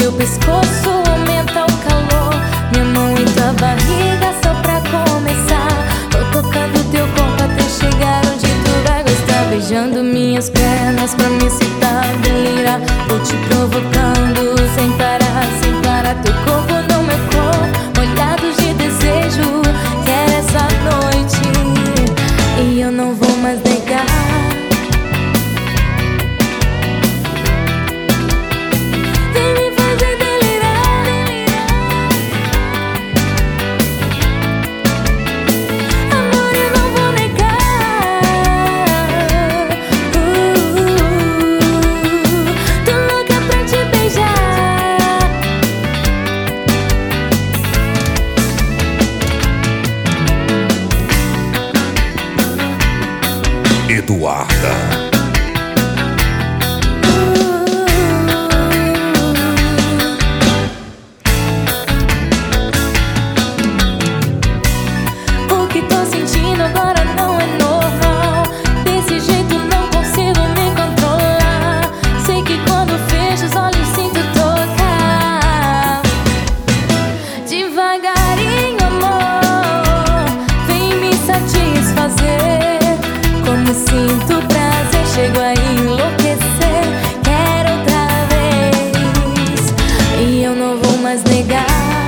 teu pescoço aumenta o calor, minha mão em tua barriga só pra começar. Tô tocando teu corpo até chegar onde tu vai gostar, beijando minhas pernas pra me excitar, delirar. Tô te provocando sem parar, sem parar. Teu corpo no meu corpo, molhados de desejo. Quero essa noite e eu não vou mais negar. Eduarda. O que tô sentindo agora não é normal. Desse jeito não consigo me controlar. Sei que quando fecho os olhos sinto tocar. Devagarinho, amor, vem me satisfazer. Como sinto prazer, chego a enlouquecer. Quero outra vez e eu não vou mais negar.